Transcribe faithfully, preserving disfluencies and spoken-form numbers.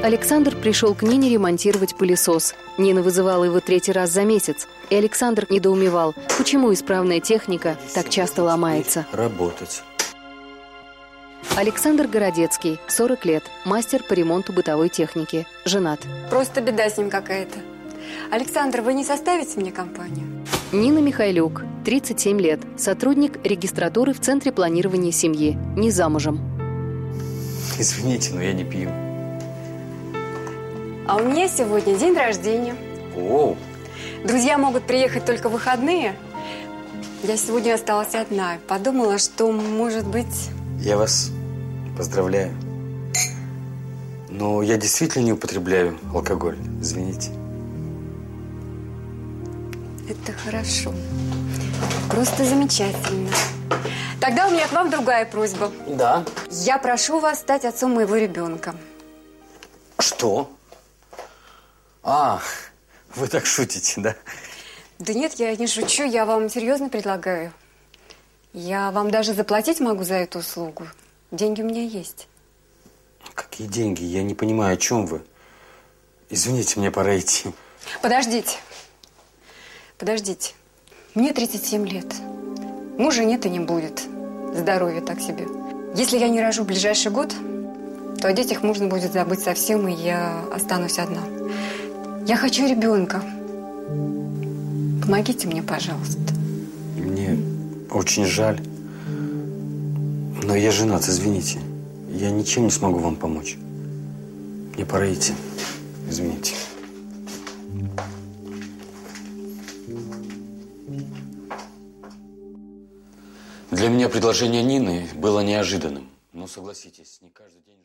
Александр пришел к Нине ремонтировать пылесос. Нина вызывала его третий раз за месяц. И Александр недоумевал, почему исправная техника так часто ломается. Работать. Александр Городецкий, сорок лет, мастер по ремонту бытовой техники. Женат. Просто беда с ним какая-то. Александр, вы не составите мне компанию? Нина Михайлюк, тридцать семь лет, сотрудник регистратуры в Центре планирования семьи. Не замужем. Извините, но я не пью. А у меня сегодня день рождения. Оу. Друзья могут приехать только в выходные. Я сегодня осталась одна. Подумала, что, может быть... Я вас поздравляю. Но я действительно не употребляю алкоголь. Извините. Это хорошо. Просто замечательно. Тогда у меня к вам другая просьба. Да. Я прошу вас стать отцом моего ребенка. Что? А, вы так шутите, да? Да нет, я не шучу, я вам серьезно предлагаю. Я вам даже заплатить могу за эту услугу. Деньги у меня есть. Какие деньги? Я не понимаю, о чем вы. Извините, мне пора идти. Подождите. Подождите. Мне тридцать семь лет. Мужа нет и не будет. Здоровье так себе. Если я не рожу в ближайший год, то о детях можно будет забыть совсем, и я останусь одна. Я хочу ребенка. Помогите мне, пожалуйста. Мне очень жаль. Но я женат, извините. Я ничем не смогу вам помочь. Мне пора идти. Извините. Для меня предложение Нины было неожиданным. Но согласитесь, не каждый день...